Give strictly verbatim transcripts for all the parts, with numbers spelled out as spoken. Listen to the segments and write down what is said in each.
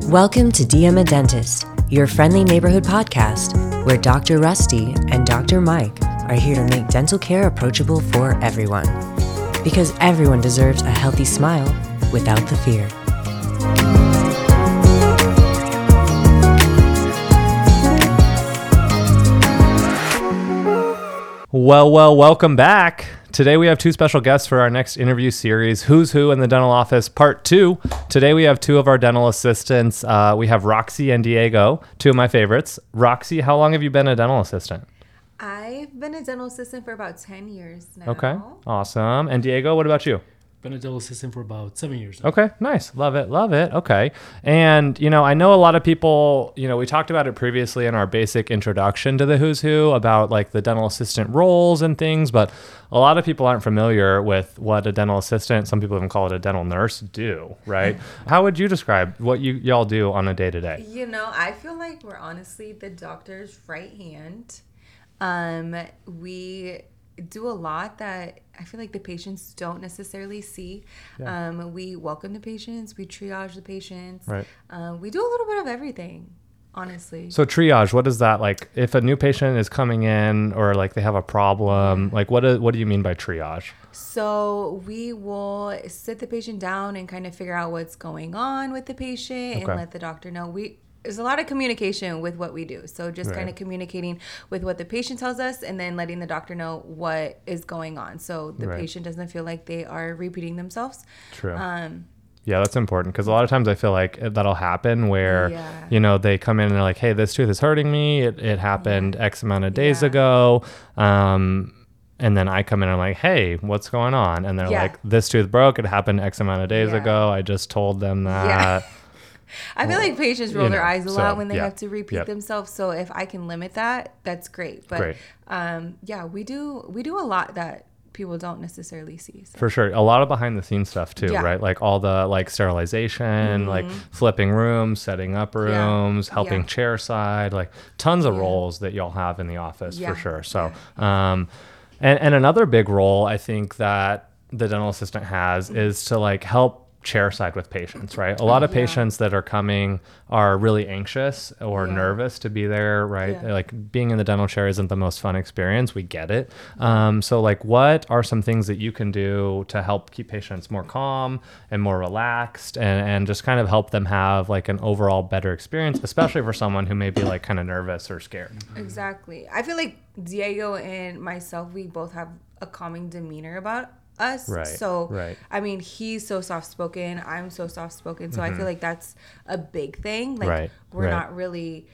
Welcome to D M a Dentist, your friendly neighborhood podcast, where Doctor Rusty and Doctor Mike are here to make dental care approachable for everyone. Because everyone deserves a healthy smile without the fear. Well, well, welcome back. Today we have two special guests for our next interview series, Who's Who in the Dental Office Part two. Today we have two of our dental assistants. Uh, we have Roxy and Diego, two of my favorites. Roxy, how long have you been a dental assistant? I've been a dental assistant for about ten years now. Okay, awesome. And Diego, what about you? Been a dental assistant for about seven years now. Okay, nice. Love it, love it. Okay. And, you know, I know a lot of people, you know, we talked about it previously in our basic introduction to the Who's Who about like the dental assistant roles and things, but a lot of people aren't familiar with what a dental assistant, some people even call it a dental nurse, do, right? How would you describe what you y'all do on a day-to-day? You know, I feel like we're honestly the doctor's right hand. Um, we do a lot that I feel like the patients don't necessarily see. Yeah. Um, we welcome the patients, we triage the patients. Right. Uh, we do a little bit of everything, honestly. So triage, what is that? Like if a new patient is coming in or like they have a problem, like what is, what do you mean by triage? So we will sit the patient down and kind of figure out what's going on with the patient Okay. and let the doctor know. We There's a lot of communication with what we do. So just Right. kind of communicating with what the patient tells us and then letting the doctor know what is going on. So the Right. patient doesn't feel like they are repeating themselves. True. Um, Yeah, that's important because a lot of times I feel like that'll happen where, Yeah. you know, they come in and they're like, hey, this tooth is hurting me. It, it happened X amount of days Yeah. ago. Um, and then I come in and I'm like, hey, what's going on? And they're Yeah. like, this tooth broke. It happened X amount of days Yeah. ago. I just told them that. Yeah. I feel like patients roll you their know, eyes a so, lot when they yeah. have to repeat Yep. themselves. So if I can limit that, that's great. But Great. um, yeah, we do we do a lot that people don't necessarily see. So. For sure. A lot of behind the scenes stuff too, Yeah. right? Like all the like sterilization, like flipping rooms, setting up rooms, helping Yeah. chair side, like tons of Yeah. roles that y'all have in the office Yeah. for sure. So, um, and, and another big role I think that the dental assistant has is to like help chair side with patients, right? A lot of Yeah. patients that are coming are really anxious or Yeah. nervous to be there, right? Yeah. Like being in the dental chair isn't the most fun experience. We get it. Um, so like what are some things that you can do to help keep patients more calm and more relaxed and, and just kind of help them have like an overall better experience, especially for someone who may be like kind of nervous or scared? Exactly. I feel like Diego and myself, we both have a calming demeanor about us. Right, So, right. I mean, he's so soft spoken. I'm so soft spoken. So I feel like that's a big thing. Like, Right, we're right. not really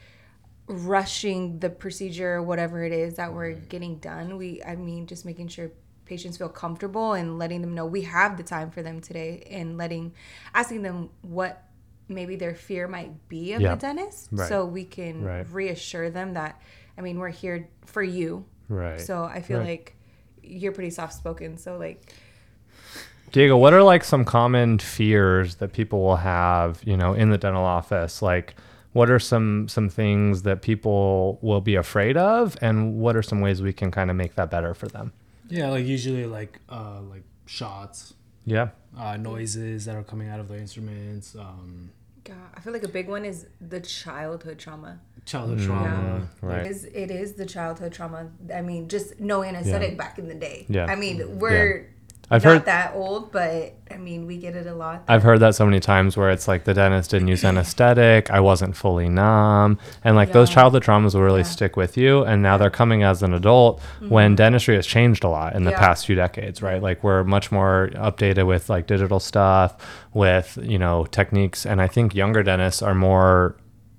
rushing the procedure or whatever it is that we're getting done. We, I mean, just making sure patients feel comfortable and letting them know we have the time for them today and letting, asking them what maybe their fear might be of Yeah. the dentist. Right. So we can Right. reassure them that, I mean, we're here for you. Right. So I feel Right. like you're pretty soft spoken. So like, Diego, what are like some common fears that people will have, you know, in the dental office? Like, what are some some things that people will be afraid of, and what are some ways we can kind of make that better for them? Yeah, like usually like uh like shots, Yeah. uh noises that are coming out of the instruments, um God, I feel like a big one is the childhood trauma. childhood trauma. Right. It is, it is the childhood trauma. I mean, just no anesthetic back in the day. Yeah. I mean, we're I've not heard- that old, but I mean, we get it a lot. I've heard that so many times where it's like the dentist didn't use anesthetic, I wasn't fully numb, and like those Yeah. childhood traumas will really Yeah. stick with you. And now they're coming as an adult when dentistry has changed a lot in the Yeah. past few decades, right? Like we're much more updated with like digital stuff, with, you know, techniques. And I think younger dentists are more,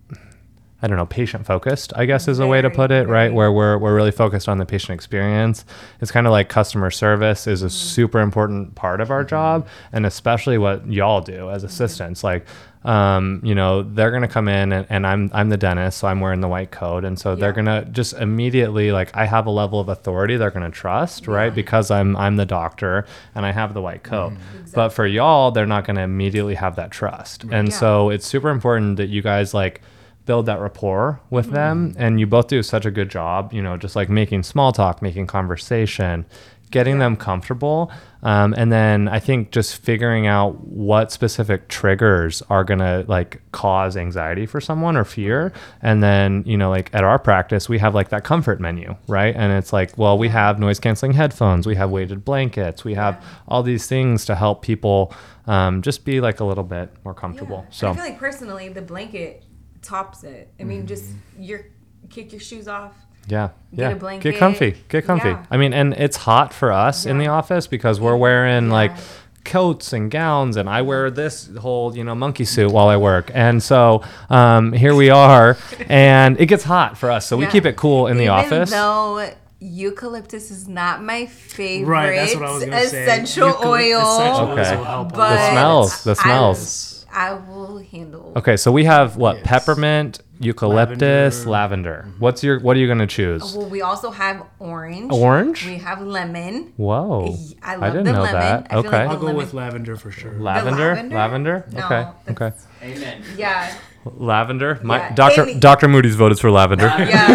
I don't know, patient focused, I guess is a way to Very, put it, right? very. Where we're, we're really focused on the patient experience. It's kind of like customer service is a super important part of our job, and especially what y'all do as assistants. Like, um, you know, they're going to come in and, and I'm, I'm the dentist, so I'm wearing the white coat. And so they're Yeah. going to just immediately, like, I have a level of authority they're going to trust, right? Because I'm, I'm the doctor and I have the white coat. But for y'all, they're not going to immediately have that trust. And Yeah. so it's super important that you guys like build that rapport with them, and you both do such a good job, you know, just like making small talk, making conversation, getting them comfortable. Um, and then I think just figuring out what specific triggers are going to like cause anxiety for someone or fear. And then, you know, like at our practice, we have like that comfort menu, right? And it's like, well, we have noise canceling headphones, we have weighted blankets, we have all these things to help people um, just be like a little bit more comfortable. Yeah. So I feel like personally, the blanket tops it. I mean, just you're kick your shoes off. Yeah, Get yeah. a blanket. Get comfy. Get comfy. Yeah. I mean, and it's hot for us in the Yeah. office because we're wearing Yeah. like coats and gowns, and I wear this whole, you know, monkey suit while I work. And so um, here we are, and it gets hot for us. So we Yeah. keep it cool in the Even office. Though eucalyptus is not my favorite Right, that's what I was gonna say. essential Eucalypt- oil, essential oils Okay. will help a but lot. The smells, the I- smells. I, will handle. Okay, so we have what? Yes. Peppermint, eucalyptus, lavender. Lavender. What's your? What are you gonna choose? Well, we also have orange. Orange? We have lemon. Whoa! I love I didn't the know lemon. that. I feel Okay. like I'll the go with lemon- lavender for sure. Lavender? lavender? Lavender? No, okay. Okay. that's- Amen. Yeah. Lavender. My Yeah. Doctor Amy- Doctor Moody's voted for lavender.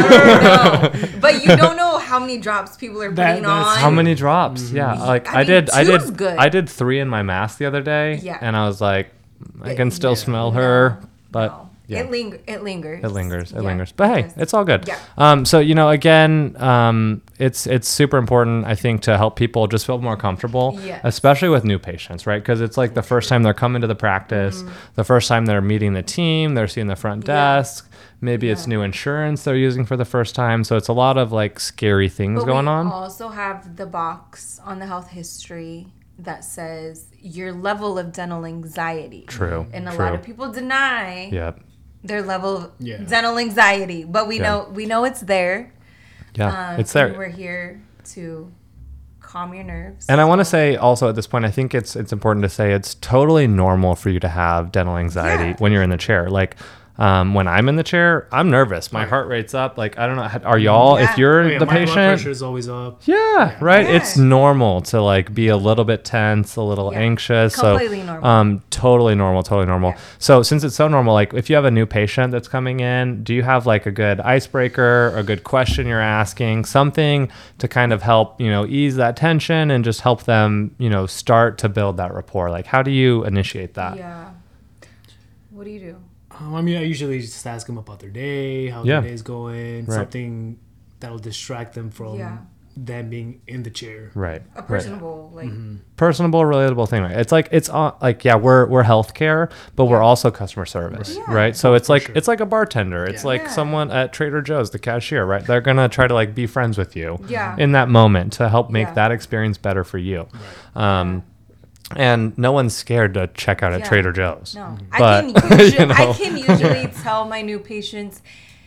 Yeah. no. But you don't know how many drops people are That- putting that's- on. How many drops? Yeah, like I, I mean, did. I two's did. good. I did three in my mask the other day, Yeah. and I was like, I can It- still yeah. smell her, No, but no. yeah. It linger. It lingers. It lingers. It Yeah. lingers. But hey, Yes. it's all good. Yeah. Um, so you know, again, um, it's it's super important, I think, to help people just feel more comfortable, Yes. especially with new patients, right? Because it's like the first time they're coming to the practice, the first time they're meeting the team, they're seeing the front Mm-hmm. Yeah. desk. Maybe it's Yeah. new insurance they're using for the first time. So it's a lot of like scary things But going we on. also have the box on the health history that says your level of dental anxiety. True. And a true. lot of people deny Yep. their level of Yeah. dental anxiety, but we Yeah. know we know it's there. Yeah. Um, it's there. and we're here to calm your nerves. And I want to So- say also at this point, I think it's it's important to say it's totally normal for you to have dental anxiety Yeah. when you're in the chair. Like um, when I'm in the chair, I'm nervous. My heart rate's up. Like I don't know, are y'all? Yeah. If you're Oh, yeah, the my blood patient, pressure is always up. yeah, right. Yeah. It's normal to like be a little bit tense, a little Yeah. anxious. Completely so, normal. Um, totally normal, totally normal. Yeah. So since it's so normal, like if you have a new patient that's coming in, do you have like a good icebreaker, a good question you're asking, something to kind of help, you know, ease that tension and just help them, you know, start to build that rapport? Like how do you initiate that? Yeah. What do you do? Um, I mean, I usually just ask them about their day, how Yeah. their day's going, Right. something that'll distract them from Yeah. them being in the chair. Right. A right. personable, like, Personable, relatable thing. Right? It's like it's uh, like yeah, we're we're healthcare, but we're also customer service, Right. right? So it's for like sure. it's like a bartender. It's Yeah. like Yeah. someone at Trader Joe's, the cashier, right? They're gonna try to like be friends with you Yeah. in that moment to help make Yeah. that experience better for you. Um, and no one's scared to check out at Yeah. Trader Joe's. no. But, I can usually, you know. I can usually tell my new patients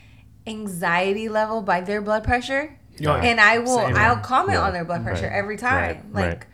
anxiety level by their blood pressure. Oh, yeah. And I will, Same. I'll comment Yeah. on their blood pressure Right. every time. Right. Like,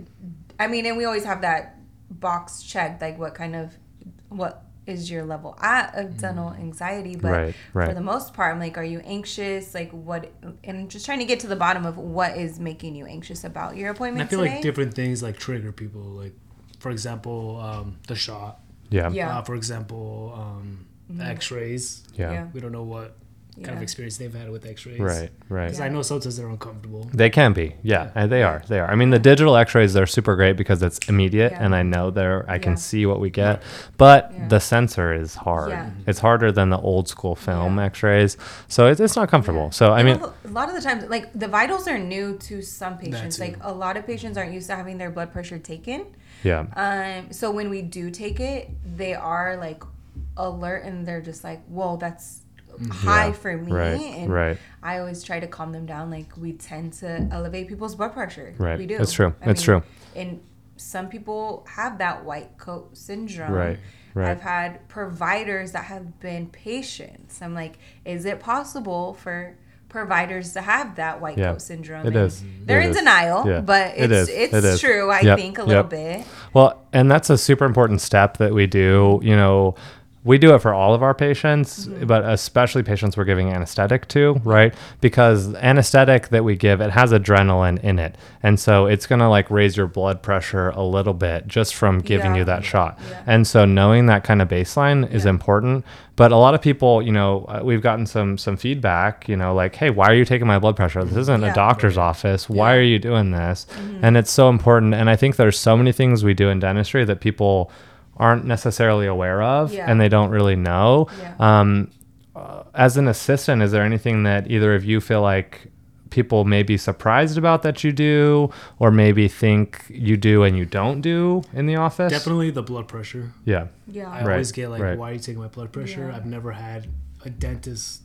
I mean, and we always have that box checked, like what kind of, what is your level at of dental anxiety? But Right, right. for the most part, I'm like, are you anxious? Like, what? And just trying to get to the bottom of what is making you anxious about your And appointment I feel today. like different things like trigger people. Like, for example, um, the shot. Yeah. Yeah. Uh, for example, um, the X-rays. Yeah. Yeah. We don't know what kind of Yeah. experience they've had with X-rays. Right. Right. Because I know sometimes they're uncomfortable. They can be, yeah, and they are. They are. I mean, the digital X-rays they're super great because it's immediate, Yeah. and I know they're. I can Yeah. see what we get, but Yeah. the sensor is hard. Yeah. It's harder than the old school film Yeah. X-rays, so it's, it's not comfortable. Yeah. So I And mean, a lot of the times, like the vitals are new to some patients. too. Like a lot of patients aren't used to having their blood pressure taken. yeah, Um, so when we do take it, they are like alert and they're just like, "Whoa, that's high Yeah. for me." Right, And right. I always try to calm them down. Like we tend to elevate people's blood pressure. Right. We do. It's true. I It's mean, true. And some people have that white coat syndrome. Right, right. I've had providers that have been patients. I'm like, is it possible for providers to have that white Yeah. coat syndrome? It And is. They're It in is. denial, Yeah. but It it's is. it's It is. true. I Yep. think a little Yep. bit. Well, and that's a super important step that we do. You know, we do it for all of our patients, mm-hmm. but especially patients we're giving anesthetic to, right? Because anesthetic that we give, it has adrenaline in it. And so it's going to like raise your blood pressure a little bit just from giving Yeah. you that shot. Yeah. And so knowing that kind of baseline is Yeah. important. But a lot of people, you know, uh, we've gotten some some feedback, you know, like, hey, why are you taking my blood pressure? This isn't Yeah. a doctor's office. Why Yeah. are you doing this? And it's so important. And I think there's so many things we do in dentistry that people aren't necessarily aware of Yeah. and they don't really know. Yeah. Um, uh, as an assistant, is there anything that either of you feel like people may be surprised about that you do, or maybe think you do and you don't do in the office? Definitely the blood pressure. Yeah. Yeah. I Right, always get like, right. why are you taking my blood pressure? Yeah. I've never had a dentist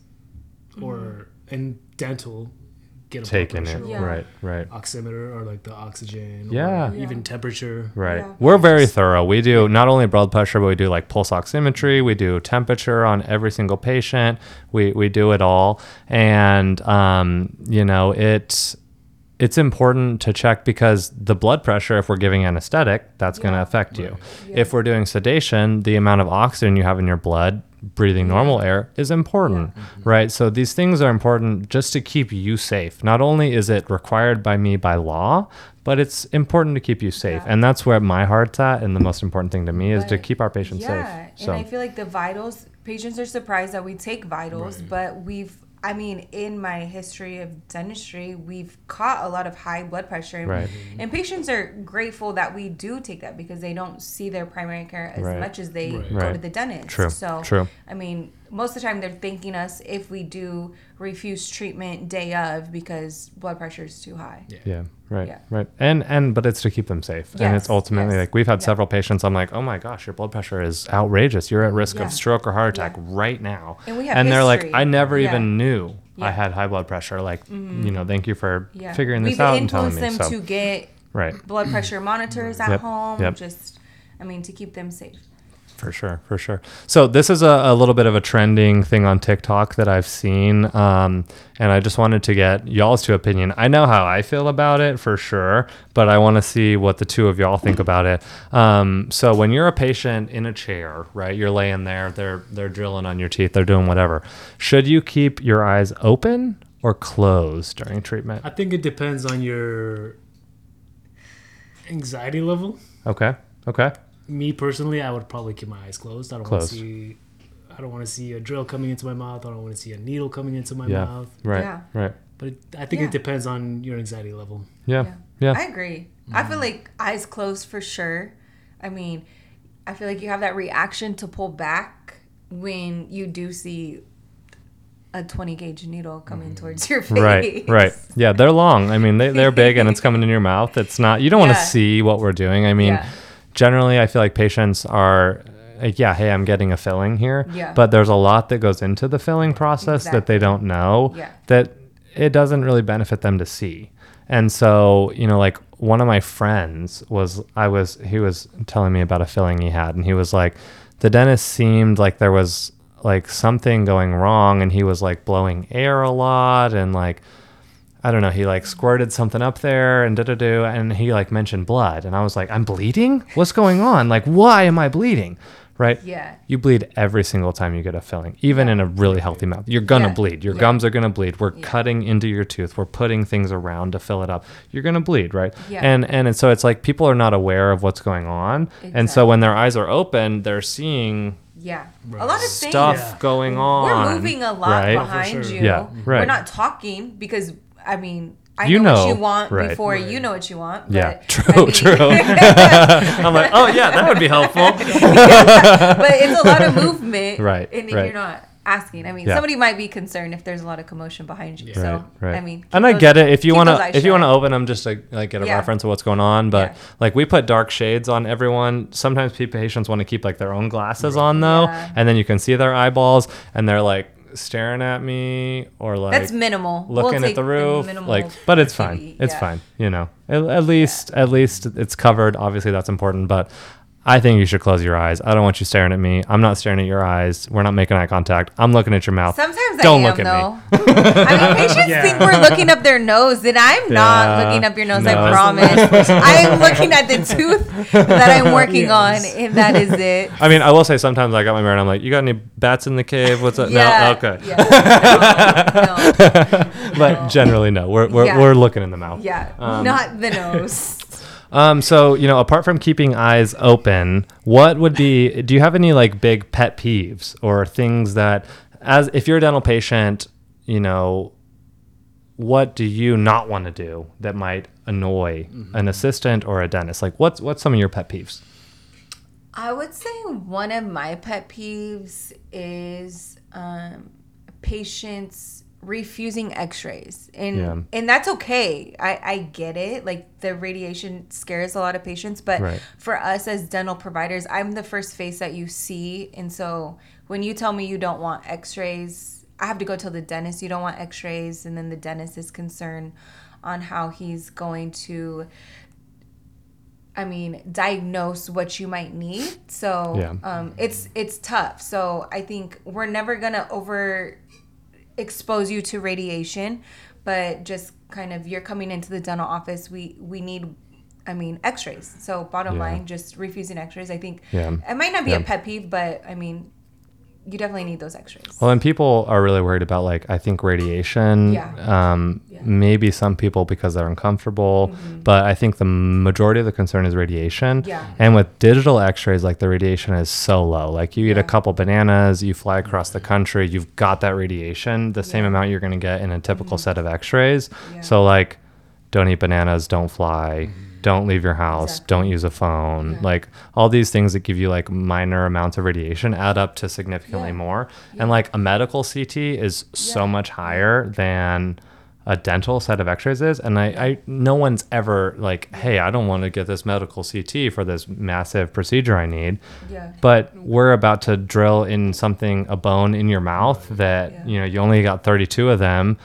or in dental get a Taking blood it. pressure Yeah. or Right, right. oximeter or like the oxygen. Yeah. Or even temperature. Right. Yeah. We're very thorough. We do not only blood pressure, but we do like pulse oximetry. We do temperature on every single patient. We we do it all. And, um, you know, it's, it's important to check because the blood pressure, if we're giving anesthetic, that's going to Yeah. affect you. Yeah. If we're doing sedation, the amount of oxygen you have in your blood, breathing normal air, is important, right? So these things are important just to keep you safe. Not only is it required by me by law, but it's important to keep you safe. Yeah. And that's where my heart's at. And the most important thing to me is to But- keep our patients yeah, safe. So and I feel like the vitals, patients are surprised that we take vitals, Right. but we've, I mean, in my history of dentistry, we've caught a lot of high blood pressure. And, Right. and patients are grateful that we do take that because they don't see their primary care as Right. much as they Right. go Right. to the dentist. True, So, true. I mean, most of the time they're thanking us if we do refuse treatment day of because blood pressure is too high. Yeah. yeah, right, Yeah. right. And, and, but it's to keep them safe. and it's Yes, ultimately yes. like, we've had Yeah. several patients. I'm like, oh my gosh, your blood pressure is outrageous. You're at risk Yeah. of stroke or heart attack Yeah. right now. And we have and they're like, history. I never Yeah. even knew I Yeah. had high blood pressure. Like, you know, thank you for Yeah. figuring this We've out and telling influenced me. them So, to get right. blood pressure monitors at Yep, home. yep. Just, I mean, to keep them safe. For sure, for sure. So this is a, a little bit of a trending thing on TikTok that I've seen, um, and I just wanted to get y'all's two opinion. I know how I feel about it for sure, but I want to see what the two of y'all think about it. Um, so when you're a patient in a chair, right, you're laying there, they're they're drilling on your teeth, they're doing whatever. Should you keep your eyes open or closed during treatment? I think it depends on your anxiety level. Okay, okay, Me personally, I would probably keep my eyes closed. I don't want Closed. to see. I don't want to see a drill coming into my mouth. I don't want to see a needle coming into my yeah, mouth. right, Yeah. right, But it, I think Yeah. it depends on your anxiety level. yeah, yeah, I agree. I feel like eyes closed for sure. I mean, I feel like you have that reaction to pull back when you do see a twenty gauge needle coming towards your face. Right, right. Yeah, they're long. I mean, they, they're big and it's coming in your mouth. It's not, you don't want Yeah. to see what we're doing. I mean, Yeah. generally, I feel like patients are, like, yeah, hey, I'm getting a filling here. Yeah. But there's a lot that goes into the filling process that they Exactly. don't know Yeah. that it doesn't really benefit them to see. And so, you know, like one of my friends was, I was, he was telling me about a filling he had, and he was like, the dentist seemed like there was like something going wrong, and he was like blowing air a lot, and like, I don't know, he like squirted something up there and da da da, and he like mentioned blood, and I was like, I'm bleeding? What's going on? Like, why am I bleeding? Right? Yeah. You bleed every single time you get a filling, even in a really healthy mouth. You're gonna Yeah. bleed. Your Yeah. gums are gonna bleed. We're Yeah. cutting into your tooth. We're putting things around to fill it up. You're gonna bleed, right? Yeah. And and so it's like people are not aware of what's going on, and so when their eyes are open, they're seeing Yeah. Right. A lot of stuff things. Yeah. going on. We're moving a lot right? behind Oh, for sure. you. Yeah, right. We're not talking because, I mean, I You know, what know, you want right. before Right. you know what you want. Yeah, but, true, I mean- true. I'm like, oh yeah, that would be helpful. but it's a lot of movement. Right, And if right. you're not asking, I mean, Yeah. somebody might be concerned if there's a lot of commotion behind you. Yeah. So, Right, right. I mean, and keep I those- get it if you keep want those to eyes if you want to shut. open them just to like get a Yeah. reference of what's going on. But Yeah. like we put dark shades on everyone. Sometimes pe- patients want to keep like their own glasses on though, Yeah. and then you can see their eyeballs, and they're like staring at me or like That's minimal. We'll looking at take the roof. minimal like, but it's fine. activity. It's Yeah. fine. You know, at, at least at least it's covered. Obviously, that's important, but. I think you should close your eyes. I don't want you staring at me. I'm not staring at your eyes. We're not making eye contact. I'm looking at your mouth. Sometimes don't I am, look at though. me. I mean, patients Yeah. think we're looking up their nose, and I'm not Yeah. looking up your nose. No. I promise. I am looking at the tooth that I'm working Yes. on, and that is it. I mean, I will say sometimes I got my mirror and I'm like, you got any bats in the cave? What's up? Yeah. No? Okay. Yeah. No, no. But generally, no. We're, we're, Yeah. we're looking in the mouth. Yeah. Um, Not the nose. Um, so, you know, apart from keeping eyes open, what would be, do you have any like big pet peeves or things that, as if you're a dental patient, you know, what do you not want to do that might annoy Mm-hmm. an assistant or a dentist? Like what's, what's some of your pet peeves? I would say one of my pet peeves is um, patients refusing x-rays, and Yeah. and that's okay. I, I get it. Like the radiation scares a lot of patients, but Right. for us as dental providers, I'm the first face that you see, and so when you tell me you don't want x-rays, I have to go tell the dentist you don't want x-rays, and then the dentist is concerned on how he's going to, I mean, diagnose what you might need. So Yeah. um, it's it's tough. So I think we're never gonna over expose you to radiation, but just kind of you're coming into the dental office. We we need, I mean, x-rays. So bottom Yeah. line, just refusing x-rays. I think Yeah. it might not be Yeah. a pet peeve, but I mean, you definitely need those x-rays. Well, and people are really worried about like, I think radiation, Yeah. um, Yeah. maybe some people because they're uncomfortable, Mhm. but I think the majority of the concern is radiation. Yeah. And with digital x-rays, like the radiation is so low. Like you eat Yeah. a couple bananas, you fly across the country, you've got that radiation, the same Yeah. amount you're going to get in a typical set of x-rays. Yeah. So like, don't eat bananas, don't fly, don't leave your house, Exactly. don't use a phone. Yeah. Like all these things that give you like minor amounts of radiation add up to significantly Yeah. more. Yeah. And like a medical C T is so Yeah. much higher than a dental set of x-rays is. And I, I no one's ever like, hey, I don't want to get this medical C T for this massive procedure I need. Yeah. But we're about to drill in something, a bone in your mouth that, Yeah. you know, you only got thirty-two of them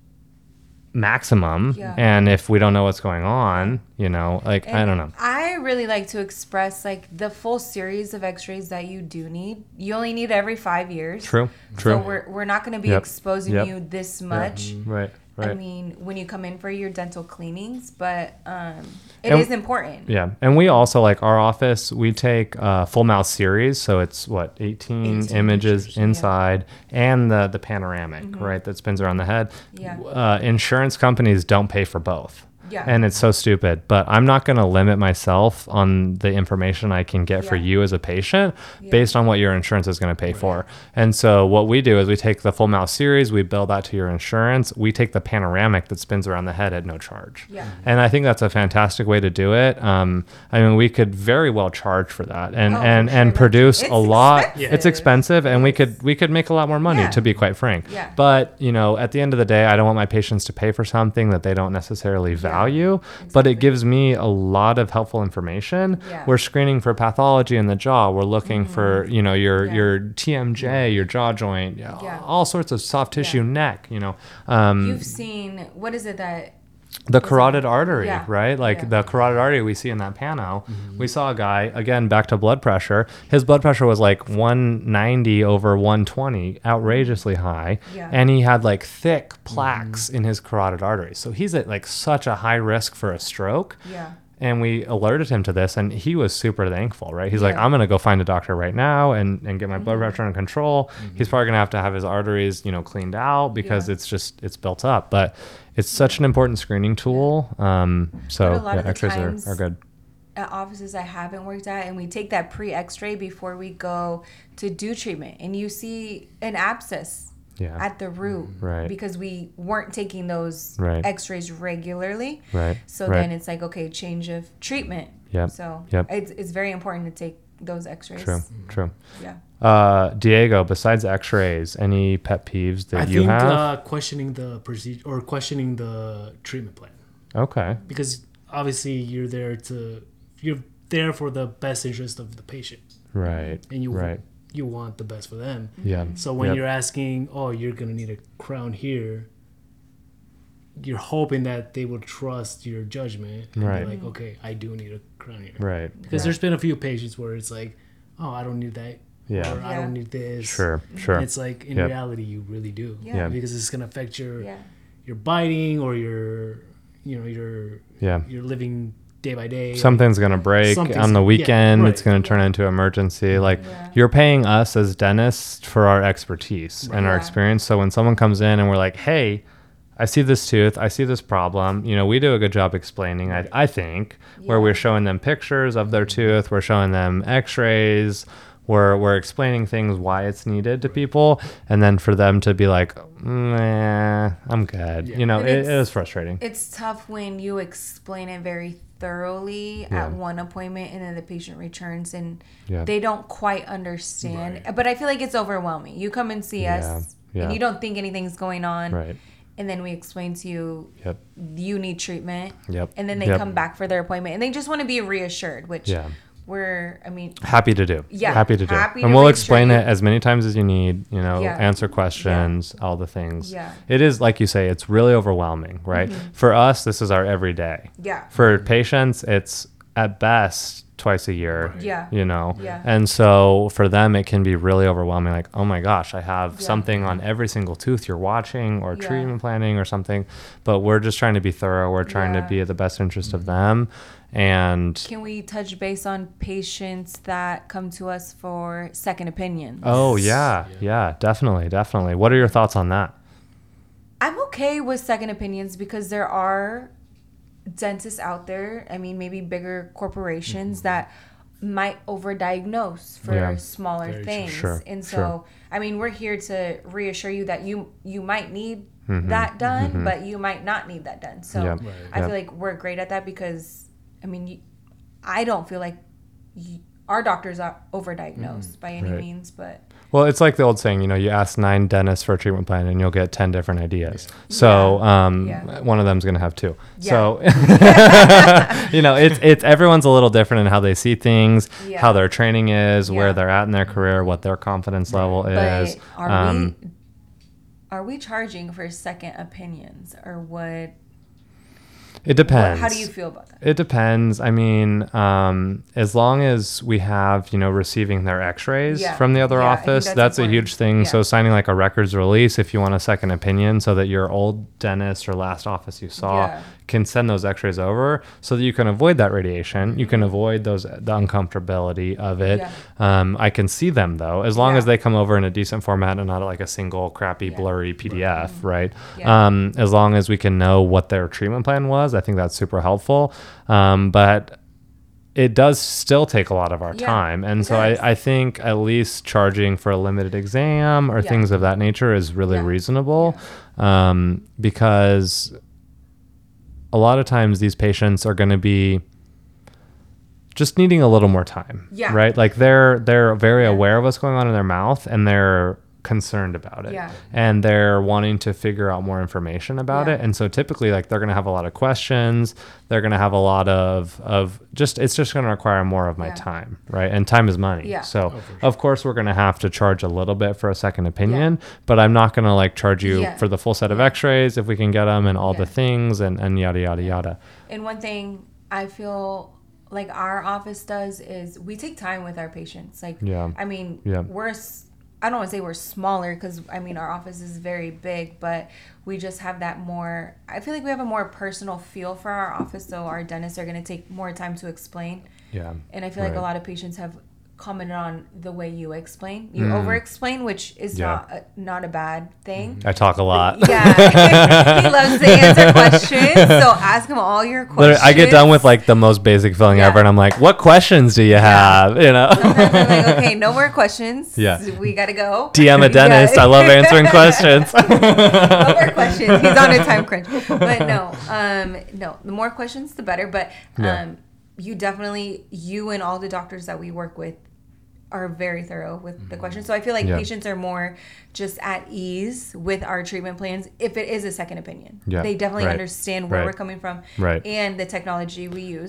maximum. Yeah. And if we don't know what's going on, you know, like, I And don't know. I really like to express like the full series of x-rays that you do need. You only need every five years. True. True. So we're, we're not going to be Yep. exposing Yep. you this much. Right. Right. I mean, when you come in for your dental cleanings, but um, it is And- important. Yeah, and we also like our office. We take uh, full mouth series, so it's what eighteen, eighteen images pictures, yeah. inside, and the the panoramic, right, that spins around the head. Yeah. Uh, insurance companies don't pay for both. Yeah. And it's so stupid, but I'm not going to limit myself on the information I can get for Yeah. you as a patient Yeah. based on what your insurance is going to pay for. And so what we do is we take the full mouth series, we bill that to your insurance. We take the panoramic that spins around the head at no charge. Yeah. And I think that's a fantastic way to do it. Um, I mean, we could very well charge for that and, Oh, for and, sure. and produce It's a lot. expensive. It's expensive and we could, we could make a lot more money, Yeah. to be quite frank. Yeah. But, you know, at the end of the day, I don't want my patients to pay for something that they don't necessarily value, but it gives me a lot of helpful information. Yeah. We're screening for pathology in the jaw. We're looking for, you know, your, Yeah. your T M J, your jaw joint, Yeah. all sorts of soft tissue, Yeah. neck, you know, um, You've seen, what is it that, the carotid artery, Yeah. right? Like Yeah. the carotid artery we see in that pano. We saw a guy, again, back to blood pressure. His blood pressure was like one ninety over one twenty, outrageously high. Yeah. And he had like thick plaques in his carotid artery. So he's at like such a high risk for a stroke. yeah. And we alerted him to this, and he was super thankful, right? He's like, Yeah. I'm going to go find a doctor right now and, and get my blood Mhm. pressure under control. He's probably going to have to have his arteries, you know, cleaned out because Yeah. it's just, it's built up. But it's such an important screening tool. Um, so But a lot yeah, of the x-rays times- are, are good. At offices I haven't worked at, and we take that pre x-ray before we go to do treatment, and you see an abscess Yeah. at the root, Right. because we weren't taking those Right. x-rays regularly. Right. So right. then it's like, okay, change of treatment. Yep. So Yep. it's, it's very important to take those x-rays. True. True. Yeah. Uh, Diego, besides x-rays, any pet peeves that I you think have? uh, questioning the procedure or questioning the treatment plan, okay. because obviously you're there to you're there for the best interest of the patient, Right. and you Right. you want the best for them. Yeah. So when Yep. you're asking, oh, you're gonna need a crown here, you're hoping that they will trust your judgment and Right. be like, okay, I do need a crown here. Right. Because there's been a few patients where it's like, oh, I don't need that. Yeah. Or I Yeah. don't need this. Sure. Sure. And it's like, in Yep. reality, you really do. Yeah. Yeah. Because it's going to affect your Yeah. your biting or your, you know, your Yeah. your living day by day. Something's going to break Something's- on the yeah, weekend. right. It's going to turn into emergency. Like Yeah. you're paying us as dentists for our expertise and our Yeah. experience. So when someone comes in and we're like, hey, I see this tooth, I see this problem, you know, we do a good job explaining, I, I think, where Yeah. we're showing them pictures of their tooth, we're showing them x-rays, we're, we're explaining things, why it's needed to people. And then for them to be like, nah, I'm good. Yeah. You know, And it, it it's- is frustrating. It's tough when you explain it very thoroughly Yeah. at one appointment and then the patient returns and Yeah. they don't quite understand. Right. But I feel like it's overwhelming. You come and see Yeah. us Yeah. and you don't think anything's going on. Right. And then we explain to you, Yep. you need treatment. Yep. And then they Yep. come back for their appointment and they just want to be reassured, which Yeah. we're, I mean, Happy to do. Yeah, Happy to do. happy and to we'll make sure explain you- it as many times as you need, you know, Yeah. answer questions, all the things. Yeah. It is, like you say, it's really overwhelming, right? For us, this is our everyday. yeah. For patients, it's at best twice a year. Yeah. You know? Yeah. And so for them, it can be really overwhelming. Like, oh my gosh, I have Yeah. something on every single tooth you're watching or Yeah. treatment planning or something. But we're just trying to be thorough. We're trying Yeah. to be at the best interest of them. And Can we touch base on patients that come to us for second opinions? oh, yeah, yeah, definitely, definitely. What are your thoughts on that? I'm okay with second opinions because there are dentists out there, I mean, maybe bigger corporations that might overdiagnose for Yeah. smaller Very true. things. Sure, And so, sure. I mean, we're here to reassure you that you you might need Mhm, that done, mhm. but you might not need that done. So, Yeah. Right. I Yeah. feel like we're great at that because, I mean, you, I don't feel like you, our doctors are overdiagnosed by any Right. means, but Well, it's like the old saying, you know, you ask nine dentists for a treatment plan and you'll get ten different ideas. So Yeah. um, Yeah. one of them's going to have two. Yeah. So, you know, it's, it's everyone's a little different in how they see things, Yeah. how their training is, Yeah. where they're at in their career, what their confidence level is. But are Um, we are we charging for second opinions or what? It depends. What, how do you feel about that? It depends. I mean, um, as long as we have, you know, receiving their x-rays Yeah. from the other Yeah, I think office, that's that's, a important. huge thing. Yeah. So signing like a records release if you want a second opinion so that your old dentist or last office you saw Yeah. can send those x-rays over so that you can avoid that radiation. You can avoid those the uncomfortability of it. Yeah. Um, I can see them though, as long Yeah. as they come over in a decent format and not like a single crappy Yeah. blurry P D F, right? Yeah. Um, as long as we can know what their treatment plan was, I think that's super helpful. Um, but it does still take a lot of our Yeah, time. And it so does. I, I think at least charging for a limited exam or Yeah. things of that nature is really Yeah. reasonable. Um, because a lot of times these patients are going to be just needing a little more time. Yeah. Right. Like they're, they're very Yeah. aware of what's going on in their mouth and they're concerned about it. Yeah. And they're wanting to figure out more information about Yeah. it. And so typically like they're going to have a lot of questions. They're going to have a lot of, of just, it's just going to require more of my Yeah. time. Right. And time is money. Yeah. So Oh, for sure. of course we're going to have to charge a little bit for a second opinion, but I'm not going to like charge you Yeah. for the full set of x-rays if we can get them and all Yeah. the things and, and yada, yada, yada. And one thing I feel like our office does is we take time with our patients. Like, Yeah. I mean, Yeah. we're, s- I don't want to say we're smaller because, I mean, our office is very big, but we just have that more, I feel like we have a more personal feel for our office. So our dentists are going to take more time to explain. Yeah. And I feel like a Right. lot of patients have commented on the way you explain. You Mm. over-explain, which is Yeah. not a, not a bad thing. I talk a lot. Yeah, he loves to answer questions, so ask him all your questions. Literally, I get done with like the most basic filling Yeah. ever, and I'm like, "What questions do you have?" You know, Sometimes I'm like, okay, no more questions. Yeah. we gotta go. D M a Yeah. dentist. I love answering questions. No more questions. He's on a time crunch. But no, um, no, the more questions, the better. But um, Yeah. you definitely, you and all the doctors that we work with are very thorough with the questions. So I feel like Yeah. patients are more just at ease with our treatment plans if it is a second opinion. Yeah. They definitely Right. understand where Right. we're coming from Right. and the technology we use.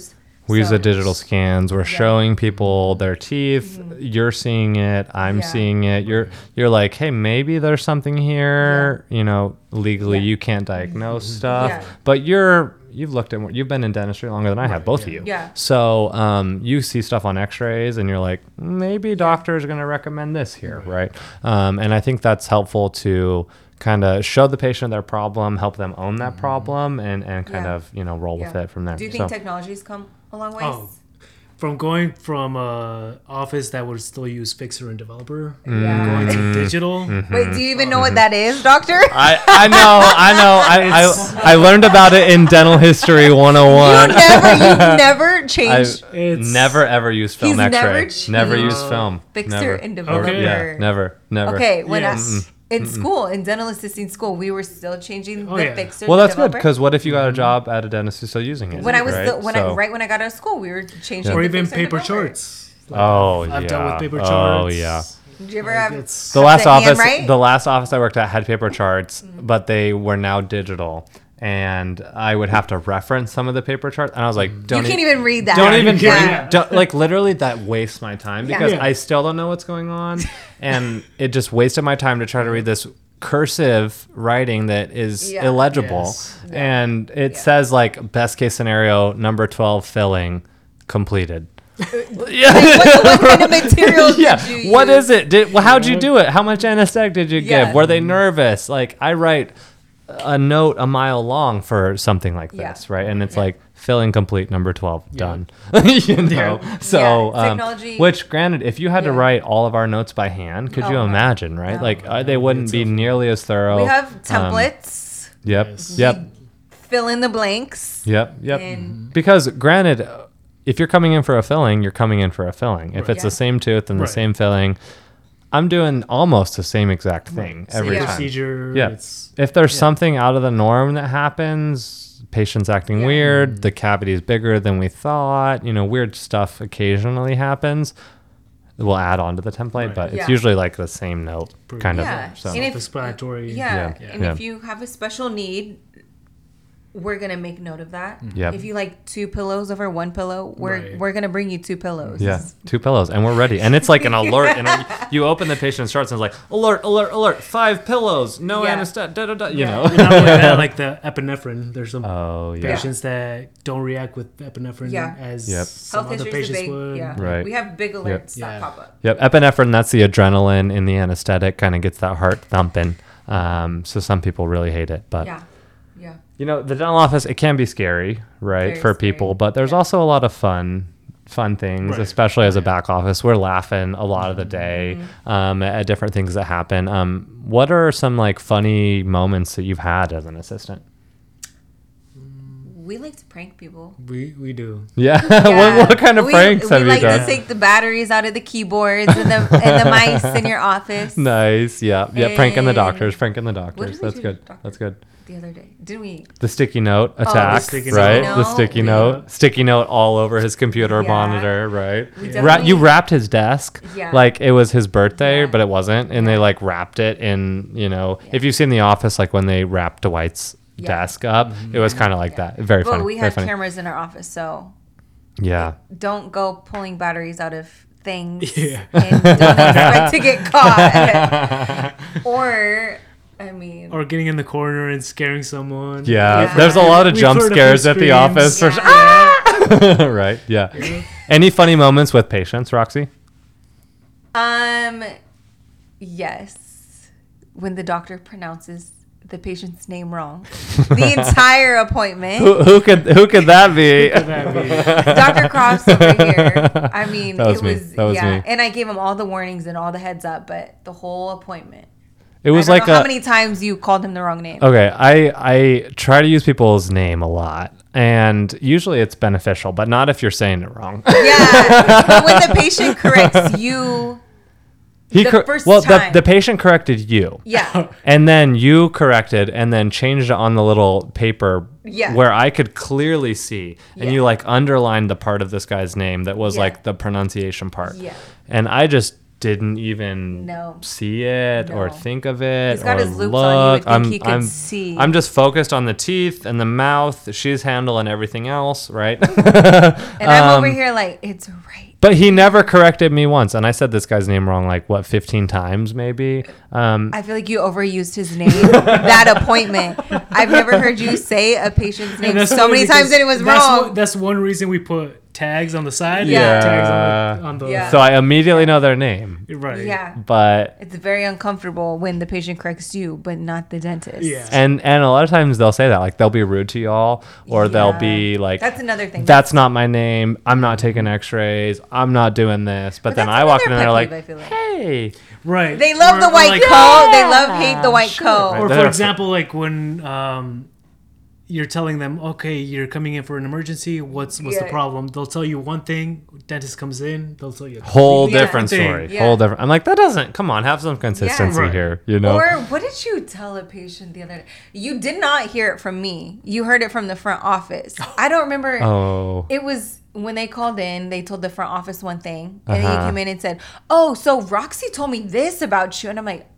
We use So- the digital scans. We're showing people their teeth. Mm-hmm. You're seeing it. I'm Yeah. seeing it. You're you're like, hey, maybe there's something here. You know, legally Yeah. you can't diagnose stuff, Yeah. but you're you've looked at more- you've been in dentistry longer than I have, both of you. Yeah. So um, you see stuff on X-rays, and you're like, maybe doctors are going to recommend this here, right? Um, and I think that's helpful to kind of show the patient their problem, help them own that problem, and and kind Yeah. of you know roll with Yeah. it from there. Do you think So- technology's come a long ways? Oh, from going from a office that would still use Fixer and Developer, Yeah. going to digital. Wait, do you even know what that is, doctor? I, I know, I know. I, I, I learned about it in Dental History one oh You one. never, you never I've changed It's never ever used film He's X-ray. never Never, changed used film. Fixer Never. and Developer. Okay. Yeah, never, never. Okay, when Yes. I, in school, in dental assisting school, we were still changing Oh, the yeah. Fixer. Well, to that's good Developer. because what if you got a job at a dentist who's still using it? when I was right? still, when So- I right when I got out of school, we were changing. Yeah. or the even Fixer and paper Developer. charts. Like, Oh, I've yeah. dealt with paper Oh, charts. yeah. Did you ever Like, have it's- The last the office, handwrite? the last office I worked at had paper charts, Mm-hmm. but they were now digital, and I would have to reference some of the paper charts, and I was like, You "Don't can't e- even read that. Don't Yeah, even you can't. bring, Yeah. don't, like literally that wastes my time Yeah. because Yeah. I still don't know what's going on, and it just wasted my time to try to read this cursive writing that is Yeah. illegible, Yes. and it Yeah. says like best case scenario number twelve filling completed. Like, what, what kind of materials Yeah. did you What use? is it? Did well, how'd you do it? How much anesthetic did you Yeah. give? Were they nervous? Like I write a note a mile long for something like Yeah. this, right? And it's Yeah. like filling complete number twelve Yeah. done. you know. So Yeah, um, technology- which granted if you had to Yeah. write all of our notes by hand, could Oh, you no. imagine, right? No. Like uh, they wouldn't be nearly as thorough. We have Um, templates. yep. Yes. Yep. Fill in the blanks. Yep. Yep. And Because granted, uh, if you're coming in for a filling, you're coming in for a filling. If Right. it's Yeah. the same tooth and Right. the same filling, I'm doing almost the same exact thing Same every Yeah. time. procedure. Yeah. It's, If there's Yeah. something out of the norm that happens, patient's acting Yeah. weird, the cavity is bigger than we thought, you know, weird stuff occasionally happens. We'll add on to the template, Right. but it's Yeah. usually like the same note, Pretty- kind yeah, of. So. and if Self-explanatory. yeah, Yeah. and Yeah. if you have a special need, we're gonna make note of that. Yep. If you like two pillows over one pillow, we're Right. we're gonna bring you two pillows. Yeah, two pillows, and we're ready. And it's like an alert. And you open the patient's charts, and it's like alert, alert, alert. Five pillows, no Yeah. anesthetic. Da, da, da, you Yeah. know. And not only that, like the epinephrine. There's some Oh yeah. patients that don't react with epinephrine Yeah. as Yep. some Health other history is a patients big. would. Yeah, Right. we have big alerts Yeah. that pop up. Yep, epinephrine. That's the adrenaline in the anesthetic. Kind of gets that heart thumping. Um, so some people really hate it, but Yeah, yeah, you know, the dental office, it can be scary, right, Very for scary. people, but there's Yeah. also a lot of fun fun things, Right. especially as a back office. We're laughing a lot of the day Mm-hmm. um, at different things that happen. Um, what are some like funny moments that you've had as an assistant? we like to prank people. We we do. Yeah. Yeah. what, what kind of we, pranks we have like you done? to take the batteries out of the keyboards and the and the mice in your office. Nice. Yeah. Yeah. Pranking the And- doctors. Pranking the What doctors. did we That's do good. to doctor That's good. The other day, didn't we? The sticky note the attack, sticky right? note. The sticky Yeah. note, sticky note all over his computer Yeah. monitor, right? We Ra- definitely- you wrapped his desk Yeah. like it was his birthday, Yeah. but it wasn't, and they Yeah. like wrapped it in, you know, Yeah. if you've seen The Office, like when they wrapped Dwight's Yeah. desk up, it was kind of like Yeah. that. Very But funny. we very have funny. cameras in our office, so Yeah. don't go pulling batteries out of things Yeah. and don't expect to get caught. Or, I mean, Or getting in the corner and scaring someone. Yeah, Yeah. there's a lot of We've jump heard a few scares at the screams. office for Yeah. sure. Right. Yeah. Any funny moments with patients, Roxy? um, yes, when the doctor pronounces the patient's name wrong, the entire appointment. Who, who could who could that be? That'd be- Doctor Cross over here. I mean, That was it me. was, That was yeah. me. And I gave him all the warnings and all the heads up, but the whole appointment. It was I don't like know a how many times you called him the wrong name. Okay, I I try to use people's name a lot, and usually it's beneficial, but not if you're saying it wrong. Yeah, but when the patient corrects you, He The cor- first well, the, time. the patient corrected you, yeah, and then you corrected, and then changed it on the little paper Yeah. where I could clearly see, and Yeah. you like underlined the part of this guy's name that was Yeah. like the pronunciation part, Yeah. and I just didn't even No. see it or No. think of it. He's got or his loops look. on. You would think I'm, he could I'm, see. I'm just focused on the teeth and the mouth. She's handling everything else, right? And I'm over Um, here like, it's right. But he never corrected me once, and I said this guy's name wrong like what fifteen times maybe. Um, I feel like you overused his name. That appointment. I've never heard you say a patient's name And that's so funny many times because that it was that's wrong. What, that's one reason we put tags on the side. Yeah. and tags on the, on the Yeah. so I immediately know their name, right. Yeah. but It's very uncomfortable when the patient corrects you, but not the dentist. Yeah. and and a lot of times they'll say that like they'll be rude to y'all, or they'll Yeah. be like, That's another thing. that's not my name. I'm not taking X-rays. I'm not doing this. But, But then that's I walk in another and they're pet like, peeve, I feel like. hey, Right. They love Or- the or white like- coat. They love hate the white sure. coat. Or They're- for example, like when um, you're telling them, okay, you're coming in for an emergency. What's what's the Yeah. problem? They'll tell you one thing. Dentist comes in. They'll tell you a whole completely different thing. story. Yeah. Whole different. I'm like, that doesn't. Come on, have some consistency Right. here. You know. Or what did you tell a patient the other day? You did not hear it from me. You heard it from the front office. I don't remember. oh. It was when they called in, they told the front office one thing. And then Uh-huh. you came in and said, oh, so Roxy told me this about you. And I'm like,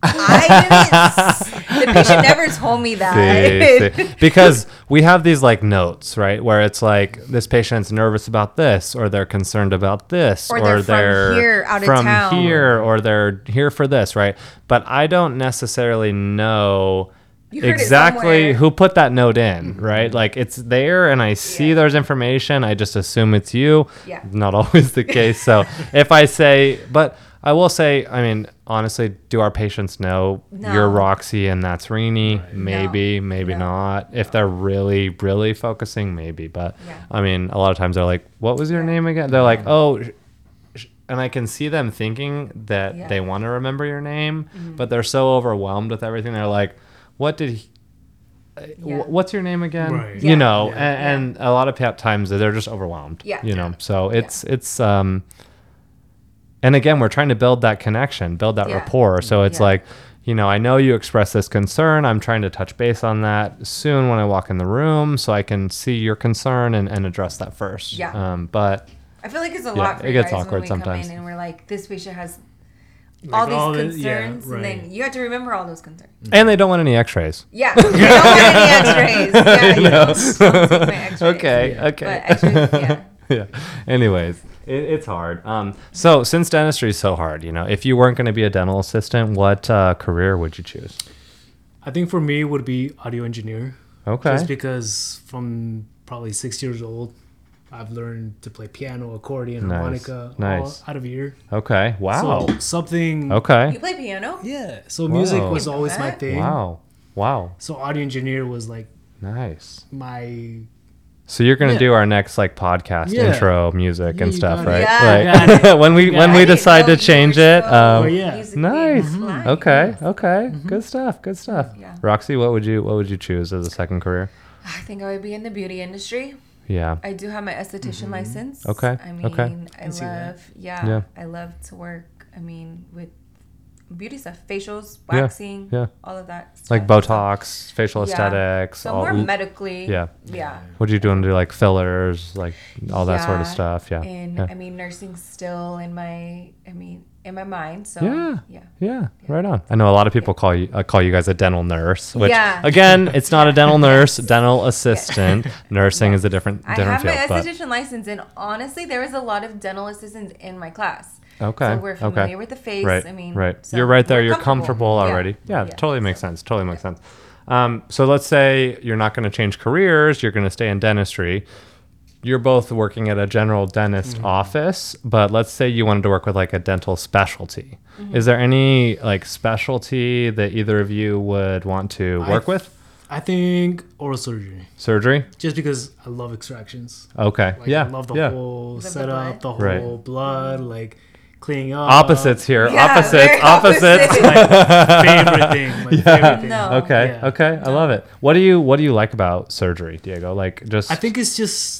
I didn't. The patient never told me that. See, see. Because we have these like notes, right, where it's like this patient's nervous about this, or they're concerned about this, Or they're from here, out of from town. here, or they're here for this, right? But I don't necessarily know You heard it exactly somewhere. who put that note in, right? Like it's there, and I see Yeah. there's information. I just assume it's you. Yeah. Not always the case. So if I say, but I will say, I mean, honestly, do our patients know No. you're Roxy and that's Rini? Maybe, No. maybe No. not. If they're really, really focusing, maybe. But Yeah. I mean, a lot of times they're like, what was your Yeah. name again? They're like, oh, sh- sh-" and I can see them thinking that Yeah. they want to remember your name, but they're so overwhelmed with everything. They're like, what did he, uh, Yeah. wh- what's your name again? Right. You Yeah. know, Yeah. and, and a lot of pa- times they're just overwhelmed. Yeah. You know, so it's, it's, um, and again, we're trying to build that connection, build that Yeah. rapport. So it's Yeah. like, you know, I know you express this concern. I'm trying to touch base on that soon when I walk in the room so I can see your concern and, and address that first. Yeah. Um, but I feel like it's a Yeah, lot for it you gets guys awkward when we sometimes. come in and we're like, this patient has Like all these all the- concerns, yeah, and then right. you have to remember all those concerns. and they don't want any x-rays. Yeah, you don't want any X-rays. Yeah, you don't, don't take my X-rays. Okay, But okay. X-rays, yeah. yeah. Anyways, it, it's hard. Um, so since dentistry is so hard, you know, if you weren't going to be a dental assistant, what uh, career would you choose? I think for me it would be audio engineer. Okay. Just because from probably six years old, I've learned to play piano, accordion, Nice, harmonica, nice. all out of ear. Okay. Wow. So something. Okay. You play piano? Yeah. So music Whoa. was Didn't know always my that. thing. Wow. Wow. So audio engineer was like Nice. my. So you're gonna Yeah. do our next like podcast Yeah. intro music Yeah, and you stuff, got right? it. Yeah. Like, Got when we You when got we it. decide I didn't to know you change were it. so Um, Oh, yeah. musically Nice. inclined. Okay. Okay. Good stuff. Good stuff. Yeah. Roxy, what would you what would you choose as a second career? I think I would be in the beauty industry. Yeah. I do have my esthetician license. Mm-hmm. Okay, I mean, okay. I see that. love, yeah, Yeah. I love to work. I mean, with beauty stuff, facials, Yeah, waxing, yeah. all of that. Stuff. Like Botox, facial Yeah. aesthetics. So all- more medically. Yeah. Yeah. What you doing to do like fillers, like all that sort of Yeah, stuff? Yeah. And yeah. I mean, nursing still in my, I mean, in my mind. So Yeah. yeah. Yeah, right on. I know a lot of people call you uh, call you guys a dental nurse, which Yeah. again, it's not a dental nurse, dental assistant. Nursing is a different I different have my field. But esthetician license, and honestly, there was a lot of dental assistants in my class. okay, So we're familiar okay, with the face. right, I mean, right. so You're right there. we're You're comfortable, Yeah. already. Yeah, Yeah. totally makes So- sense. Totally makes sense. Um, so let's say you're not going to change careers. You're going to stay in dentistry. You're both working at a general dentist Mm-hmm. office, but let's say you wanted to work with like a dental specialty. Mm-hmm. Is there any like specialty that either of you would want to I work th- with? I think oral surgery. Surgery? Just because I love extractions. Okay. Like, yeah. I love the yeah. whole Love the setup, the, blood. Right. whole blood, like cleaning up. Opposites here. Yeah, opposites. very Opposites. opposite. My favorite thing. My favorite thing. No. Okay. Yeah. Okay. I love it. What do you What do you like about surgery, Diego? Like just. I think it's just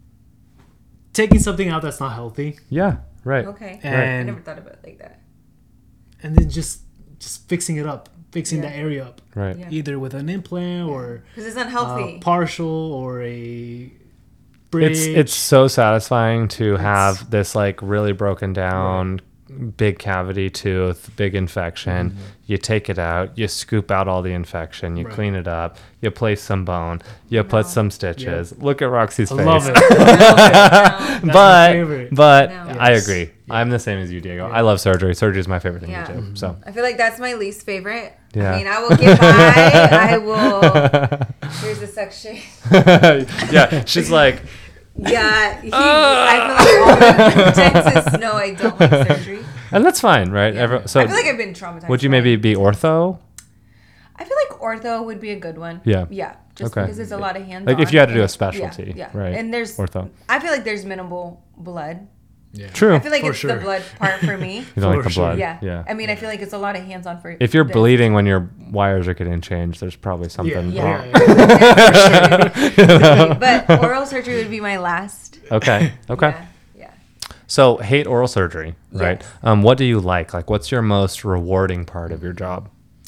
taking something out that's not healthy, Yeah. Right. Okay. I and never thought about it like that. and then just just fixing it up, fixing Yeah. that area up, Right. Yeah. either with an implant or Because it's uh, unhealthy. partial or a bridge. It's it's so satisfying to have this like really broken down big cavity tooth, big infection. Mm-hmm. You take it out, you scoop out all the infection, you right. clean it up, you place some bone, you no. put some stitches. Yeah. Look at Roxy's I face. Love it. I love it. but but no. I yes. agree. Yeah. I'm the same as you, Diego. Yeah. I love surgery. Surgery is my favorite thing yeah. to do. Mm-hmm. So I feel like that's my least favorite. Yeah. I mean, I will get by. I will. Here's a section. Yeah, she's like. Yeah, he, I feel like all the dentists know I don't like surgery. And that's fine, right? Yeah. Every, so I feel like I've been traumatized. Would you maybe be ortho? I feel like ortho would be a good one. Yeah. Yeah. Just okay. because there's a lot of hands-on. Like if you had to do a specialty, yeah, yeah. right? And there's ortho. I feel like there's minimal blood. Yeah. True. I feel like for it's sure. the blood part for me. You don't for like the sure. blood. Yeah. Yeah. I mean, I feel like it's a lot of hands-on for. If you're this. bleeding when your wires are getting changed, there's probably something yeah. wrong. Yeah. Yeah. But oral surgery would be my last. Okay. Okay. Yeah. yeah. So hate oral surgery, right? Yes. Um, what do you like? Like, what's your most rewarding part of your job?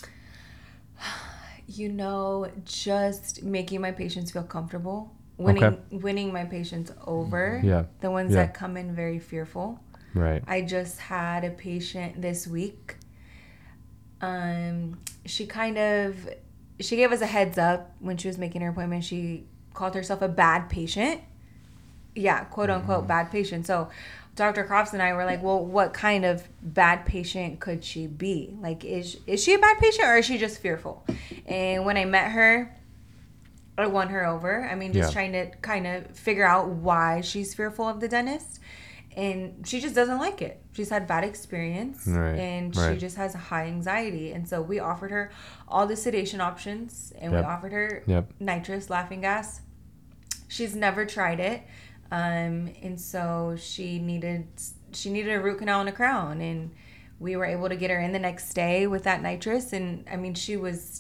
You know, just making my patients feel comfortable. Winning, okay. winning my patients over. Yeah. The ones yeah. that come in very fearful. Right. I just had a patient this week. Um, she kind of, she gave us a heads up when she was making her appointment. She called herself a bad patient. Yeah, quote unquote mm-hmm. bad patient. So Doctor Crofts and I were like, well, what kind of bad patient could she be? Like, is is she a bad patient or is she just fearful? And when I met her, I won her over. I mean, just yeah. trying to kind of figure out why she's fearful of the dentist. And she just doesn't like it. She's had bad experience. Right, and right. she just has high anxiety. And so we offered her all the sedation options. And yep. we offered her yep. nitrous, laughing gas. She's never tried it. Um, and so she needed she needed a root canal and a crown. And we were able to get her in the next day with that nitrous. And, I mean, she was...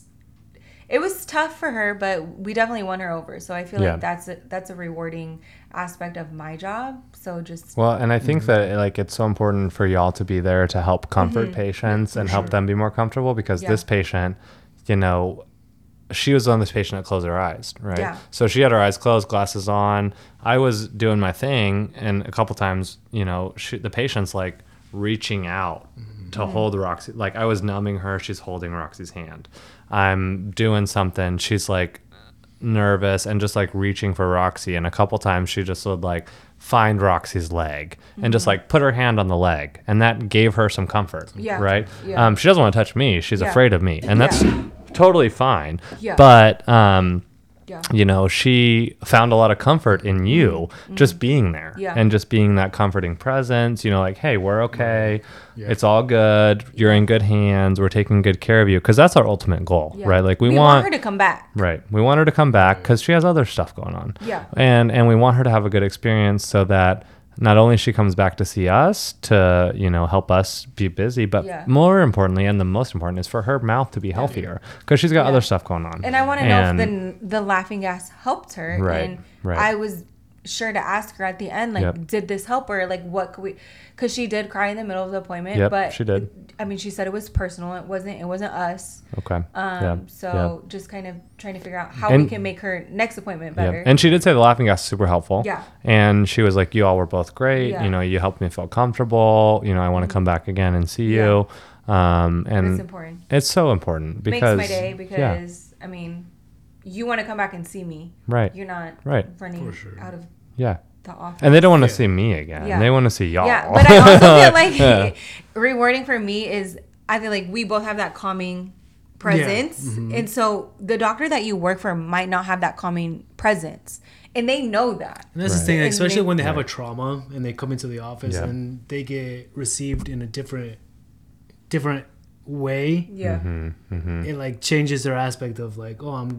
It was tough for her, but we definitely won her over. So I feel yeah. like that's a, that's a rewarding aspect of my job. So just well, and I think mm-hmm. that like it's so important for y'all to be there to help comfort mm-hmm. patients and sure. help them be more comfortable because yeah. this patient, you know, she was on this patient that closed her eyes, right? Yeah. So she had her eyes closed, glasses on. I was doing my thing, and a couple times, you know, she, the patient's like reaching out mm-hmm. to mm-hmm. hold Roxy. Like I was numbing her, she's holding Roxy's hand. I'm doing something, she's like nervous and just like reaching for Roxy, and a couple times she just would like find Roxy's leg mm-hmm. and just like put her hand on the leg, and that gave her some comfort. Yeah. Right. Yeah. Um, she doesn't want to touch me. She's yeah. afraid of me, and that's yeah. totally fine. Yeah. But um, yeah. you know, she found a lot of comfort in you mm-hmm. just being there yeah. and just being that comforting presence. You know, like, hey, we're okay. Yeah. It's all good. You're in good hands. We're taking good care of you, because that's our ultimate goal, yeah. right? Like we, we want, want her to come back. Right. We want her to come back because she has other stuff going on. Yeah. And and we want her to have a good experience so that not only she comes back to see us to, you know, help us be busy, but yeah. more importantly, and the most important, is for her mouth to be healthier because she's got yeah. other stuff going on. And I want to know if the the laughing gas helped her. Right, And right. I was sure to ask her at the end, like, Yep. did this help her? Like, what could we? Because she did cry in the middle of the appointment. Yep, but she did. I mean, she said it was personal. It wasn't. It wasn't us. Okay. Um. yeah. So yeah. just kind of trying to figure out how And- we can make her next appointment Yeah. better. And she did say the laughing gas is super helpful. Yeah. And she was like, you all were both great. Yeah. You know, you helped me feel comfortable. You know, I want to come back again and see you. Um, and it's important. It's so important because Makes my day yeah, because I mean, you want to come back and see me. right. You're not Right. running For sure. out of Yeah. the office. And they don't want to Yeah. see me again. Yeah. They want to see y'all. Yeah, but I also feel like Yeah. rewarding for me is I feel like we both have that calming presence. Yeah. Mm-hmm. And so the doctor that you work for might not have that calming presence. And they know that. And that's Right. the thing, And especially they- when they have a Right. trauma and they come into the office Yeah. and they get received in a different, different way. Yeah. Mhm, mhm. It like changes their aspect of like, oh, I'm,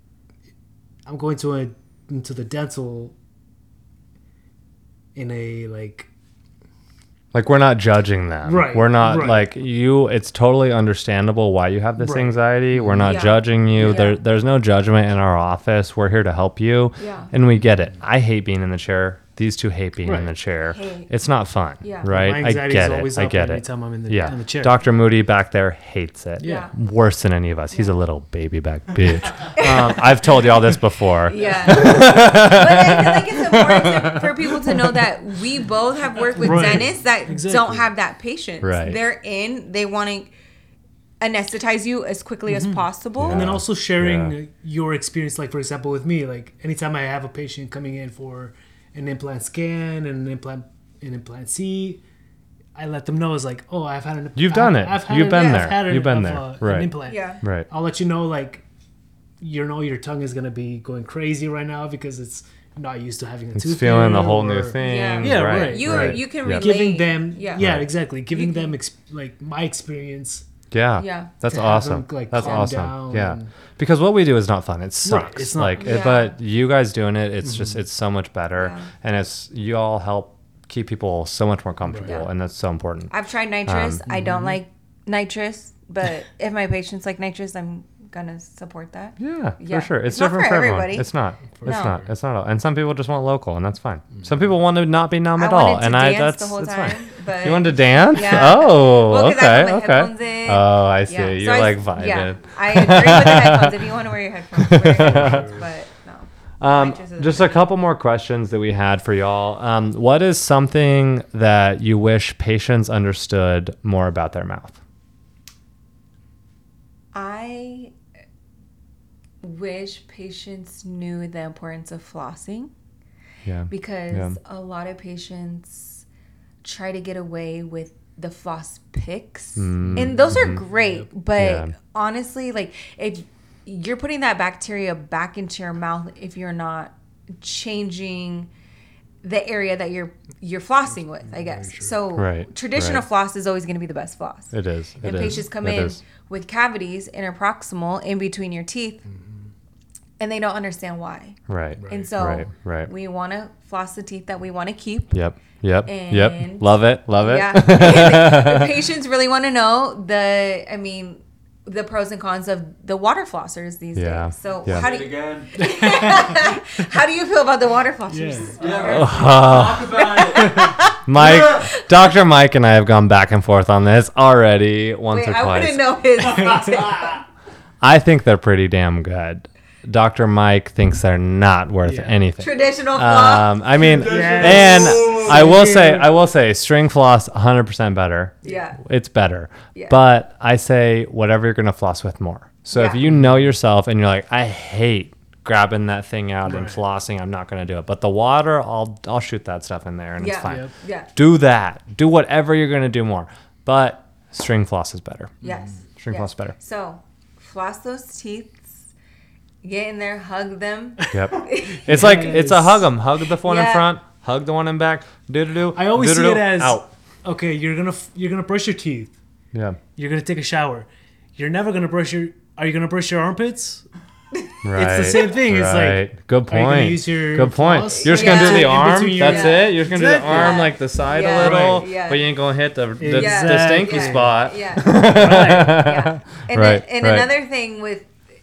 I'm going to a into the dental. In a like. Like we're not judging them. Right, We're not right. like you. It's totally understandable why you have this Right. anxiety. We're not Yeah. judging you. Yeah. There, there's no judgment in our office. We're here to help you. Yeah. And we get it. I hate being in the chair these two hate being in Right. the chair. Hate. It's not fun, Yeah. right? My I anxiety get is it. always I up get every it. time I'm in the, Yeah. in the chair. Doctor Moody back there hates it. Yeah. Worse than any of us. He's a little baby back bitch. um, I've told you all this before. Yeah. But I feel like it's important to, for people to know that we both have worked with Right. dentists that Exactly. don't have that patience. Right. They're in, they want to anesthetize you as quickly as possible. And then Yeah. also sharing Yeah. your experience, like for example with me, like anytime I have a patient coming in for an implant scan and an implant an implant C, I let them know is like, oh, I've had an You've done I've, it. I've had You've an- been I've there. had an- You've been of, there. uh, Right. An implant. Yeah. Right. I'll let you know like you know your tongue is gonna be going crazy right now because it's not used to having a It's tooth. feeling the there, whole new or thing. Yeah. Yeah, right. right. You right. you can Yeah. relate. Giving them, yeah, Yeah. exactly, giving You them can- ex- like my experience. Yeah. Yeah. That's To have awesome. them, like, That's calm awesome. down Yeah. and- Because what we do is not fun. It sucks. it's not. like it- Yeah. but you guys doing it, it's just it's so much better. Yeah. And it's you all help keep people so much more comfortable Yeah. and that's so important. I've tried nitrous. Um, I don't like nitrous, but if my patients like nitrous, I'm gonna support that. Yeah, Yeah. for sure. It's, It's not different for for, everyone. everybody. It's not. It's No. not. It's not. All. And some people just want local, and that's fine. Some people want to not be numb I at all, wanted to and I dance that's the whole that's time, fine. but You wanted to dance? Yeah. Oh, Well, 'cause I okay, have my okay. headphones in. Oh, I see. Yeah. You're So I- like vibing. Yeah, I agree with the headphones. If you want to wear your headphones, wear your headphones. But no. Um, Nitrous is just the a couple more questions that we had for y'all. Um, what is something that you wish patients understood more about their mouth? I wish patients knew the importance of flossing Yeah. because Yeah. a lot of patients try to get away with the floss picks. Mm, And those are great, but Yeah. honestly, like if you're putting that bacteria back into your mouth if you're not changing the area that you're you're flossing with, I guess. So Right, traditional right. floss is always going to be the best floss. It is. It And is. patients come It in is. with cavities interproximal in between your teeth, Mm-hmm. and they don't understand why. Right. And so Right. Right. we want to floss the teeth that we want to keep. Yep. Yep. yep. And- Love it. Love it. Yeah. And the patients really want to know the, I mean, the pros and cons of the water flossers these Yeah. days. So Yeah. how do Say it you, again. how do you feel about the water flossers? Yeah. Yeah, talk about it. Mike, Doctor Mike and I have gone back and forth on this already once Wait, or I twice. wouldn't know his take. I think they're pretty damn good. Doctor Mike thinks they're not worth Yeah. anything. Traditional floss. Um, I mean, Yes. and I will say, I will say, string floss, one hundred percent better. Yeah. It's better. Yeah. But I say whatever you're gonna floss with more. So if Yeah. you know yourself and you're like, I hate grabbing that thing out and Right. flossing, I'm not gonna do it. But the water, I'll I'll shoot that stuff in there and it's Yeah. fine. Yep. Yeah. Do that. Do whatever you're gonna do more. But string floss is better. Yes. String Yeah. floss is better. So, floss those teeth. Get in there, hug them. Yep. It's like it's a Yes. hug 'em. Hug the one in Yeah. front. Hug the one in back. Do do do. I always see it as out. okay. You're gonna f- you're gonna brush your teeth. Yeah. You're gonna take a shower. You're never gonna brush your. Are you gonna brush your armpits? Right. same thing. It's like, right. Good are you gonna point. use your Good point. floss? You're just gonna Yeah. do the In arm. between your- That's Yeah. it. You're just gonna do the Exactly. arm Yeah. like the side Yeah. a little, Right. Yeah. but you ain't gonna hit the the, Exactly. the stinky Yeah. spot. Yeah. yeah. And, Right, then, and right. another thing with,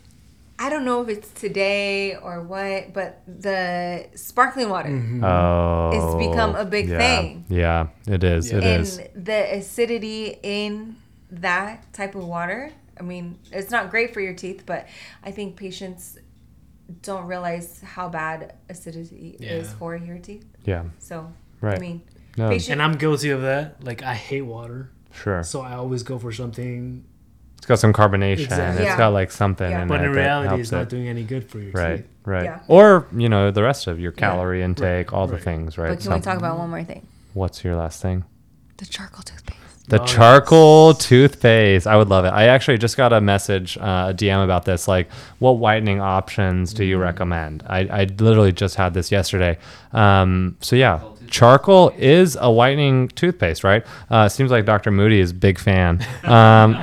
I don't know if it's today or what, but the sparkling water. Oh. It's become a big yeah. thing. Yeah, it is. It And is. the acidity in that type of water, I mean, it's not great for your teeth, but I think patients don't realize how bad acidity is Yeah. for your teeth. Yeah. So, Right. I mean, No. patient, And I'm guilty of that. Like I hate water, Sure. so I always go for something. It's got some carbonation. Exactly. It's Yeah. got like something Yeah. in But it in that reality, helps it's not it. doing any good for your Right, teeth. right. Yeah. Or, you know, the rest of your calorie intake, all the Right. things, right? but can So- we talk about one more thing? What's your last thing? The charcoal toothpaste. The Oh, charcoal yes. toothpaste. I would love it. I actually just got a message, uh, a D M about this. Like, what whitening options do you recommend? I, I literally just had this yesterday. Um, so, yeah, charcoal is a whitening toothpaste, right? Uh, seems like Doctor Moody is a big fan. Um,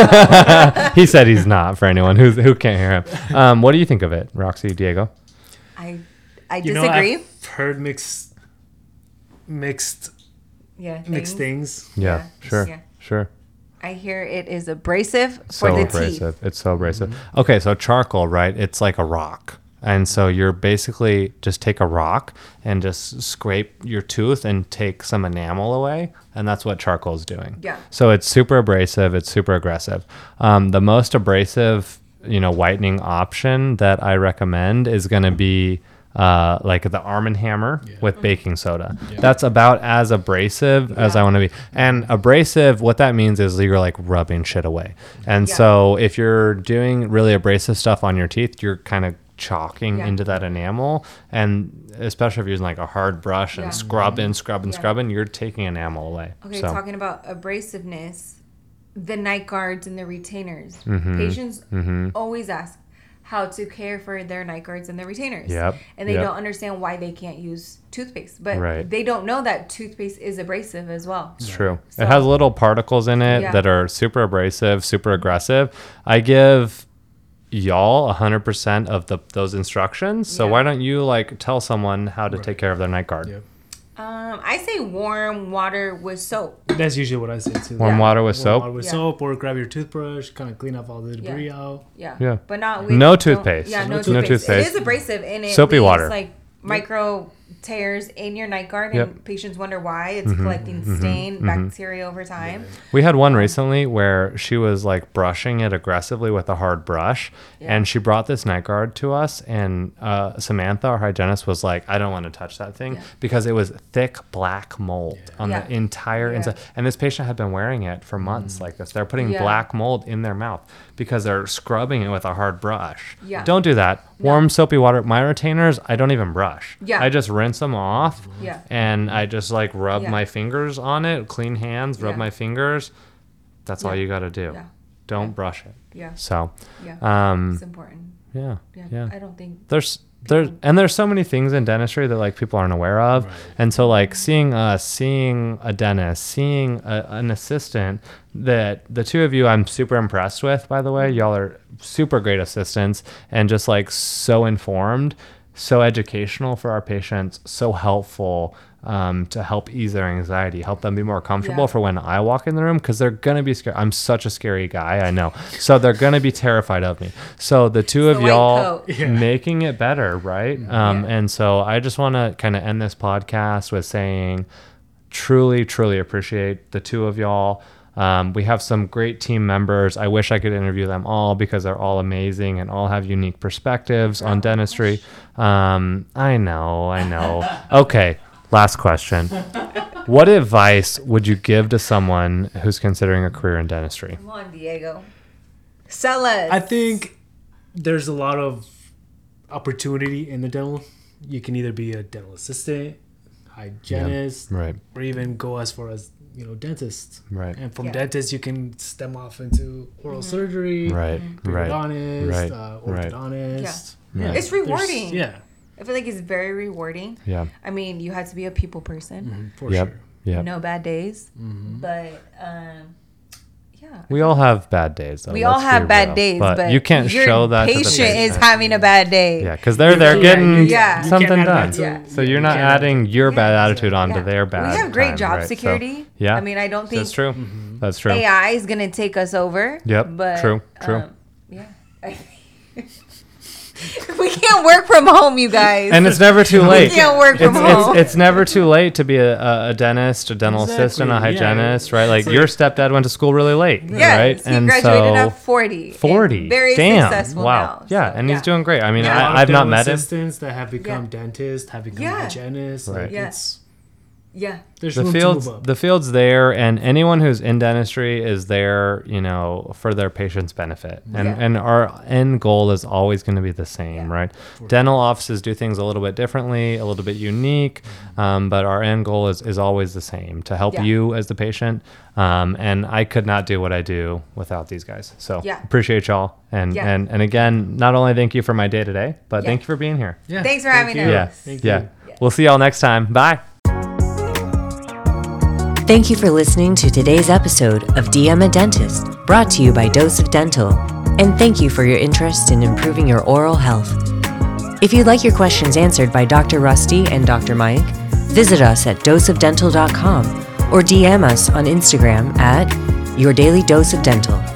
he said he's not for anyone who's, who can't hear him. Um, what do you think of it, Roxy, Diego? I I You know, disagree. I've heard mixed, mixed, yeah, mixed things. Yeah, Yeah. sure, Yeah. sure. I hear it is abrasive So for the abrasive. teeth. It's so abrasive. Okay, so charcoal, right? It's like a rock. And so you're basically just take a rock and just scrape your tooth and take some enamel away. And that's what charcoal is doing. Yeah. So it's super abrasive. It's super aggressive. Um, the most abrasive, you know, whitening option that I recommend is going to be uh, like the Arm and Hammer Yeah. with baking soda. Yeah. That's about as abrasive as Yeah. I want to be. And abrasive, what that means is you're like rubbing shit away. And Yeah. so if you're doing really abrasive stuff on your teeth, you're kind of chalking Yeah. into that enamel. And especially if you're using like a hard brush and Yeah. scrubbing, scrubbing, Yeah. scrubbing, you're taking enamel away. Okay, so. talking about abrasiveness, the night guards and the retainers. Mhm. Patients Mhm. always ask how to care for their night guards and their retainers. Yep, And they yep. don't understand why they can't use toothpaste. But Right. they don't know that toothpaste is abrasive as well. It's true. So- it has little particles in it Yeah. that are super abrasive, super aggressive. I give y'all one hundred percent of the those instructions. So Yeah. why don't you like tell someone how to Right. take care of their night guard? Yep. Um, I say warm water with soap. That's usually what I say too. Warm Yeah. water with Warm soap? water with Yeah. soap, or grab your toothbrush, kind of clean off all the debris out. Yeah. Yeah. But not No don't- toothpaste. Yeah, No no, toothpaste. toothpaste. No It toothpaste. is abrasive and it Soapy leaves water. like micro tears in your night guard, and Yep. patients wonder why it's Mm-hmm. collecting stain bacteria over time. We had one recently where she was like brushing it aggressively with a hard brush, Yeah. and she brought this night guard to us, and uh, Samantha, our hygienist, was like, "I don't want to touch that thing," Yeah. because it was thick black mold on Yeah. the entire Yeah. inside. And this patient had been wearing it for months like this. They're putting Yeah. black mold in their mouth because they're scrubbing it with a hard brush. Yeah. Don't do that. Warm soapy water. My retainers, I don't even brush. Yeah. I just rinse them off. Yeah. And I just like rub Yeah. my fingers on it, clean hands, rub Yeah. my fingers. That's all Yeah. you got to do. Yeah. Don't Yeah. brush it. Yeah. So, Yeah. um, It's important. yeah, Yeah. yeah. I don't think. There's there and there's so many things in dentistry that like people aren't aware of, Right. and so like seeing us, seeing a dentist, seeing a, an assistant that the two of you I'm super impressed with. By the way, y'all are super great assistants and just like so informed, so educational for our patients, so helpful. Um, to help ease their anxiety, help them be more comfortable Yeah. for when I walk in the room, because they're gonna be scared. I'm such a scary guy, I know. So they're gonna be terrified of me. So the two It's of the white y'all coat. Yeah. making it better, right? Um, Yeah. And so I just want to kind of end this podcast with saying, truly, truly appreciate the two of y'all. Um, we have some great team members. I wish I could interview them all because they're all amazing and all have unique perspectives on dentistry. Um, I know, I know. Okay, last question. What advice would you give to someone who's considering a career in dentistry? Come on, Diego. Sell us. I think there's a lot of opportunity in the dental. You can either be a dental assistant, hygienist, Right, or even go as far as, you know, dentist. right, And from Yeah. dentist, you can stem off into oral surgery, right, right. periodontist, Right, uh, right. orthodontist. Yeah. It's there's- rewarding. Yeah, I feel like it's very rewarding. Yeah, I mean, you had to be a people person. for yep, sure. yep. No bad days. Mm-hmm. But um, yeah. We all have bad days, though. We all let's be have bad real. days, but, you can't your show that to the patient is patient. having a bad day. Yeah, because they're they're Yeah, getting you- Yeah. you something can't add done. that to- Yeah. So you're not you can't add adding your bad Yeah. attitude onto Yeah. their bad. We have great time, job right? So, security. yeah, I mean, I don't think that's true. That's true. A I is gonna take us over. Yep, But, true, true. um, yeah. We can't work from home, you guys. And it's never too late. can't work it's, from home. It's, it's never too late to be a, a, a dentist, a dental Exactly, assistant, a yeah. hygienist, right? Like It's like- your stepdad went to school really late, yes, right? he graduated at forty. and forty. Very Damn. successful Wow. now. Yeah, so, and he's doing great. I mean, Yeah. A lot of I, I've not dental met him. assistants that have become Yeah. dentists, have become Yeah. hygienists. Right. Like Yeah. it's Yeah. there's The room field's to move up. the field's there, and anyone who's in dentistry is there, you know, for their patient's benefit. And Yeah. and our end goal is always going to be the same, Yeah. right? Dental offices do things a little bit differently, a little bit unique, um, but our end goal is is always the same: to help Yeah. you as the patient. Um, and I could not do what I do without these guys. So Yeah. appreciate y'all. And Yeah. and and again, not only thank you for my day today, but Yeah. thank you for being here. Yeah. Thanks for Thank having you. us. Yeah. Thank yeah. you. Yeah. We'll see y'all next time. Bye. Thank you for listening to today's episode of D M a Dentist, brought to you by Dose of Dental. And thank you for your interest in improving your oral health. If you'd like your questions answered by Doctor Rusty and Doctor Mike, visit us at dose of dental dot com or D M us on Instagram at Your Daily Dose of Dental.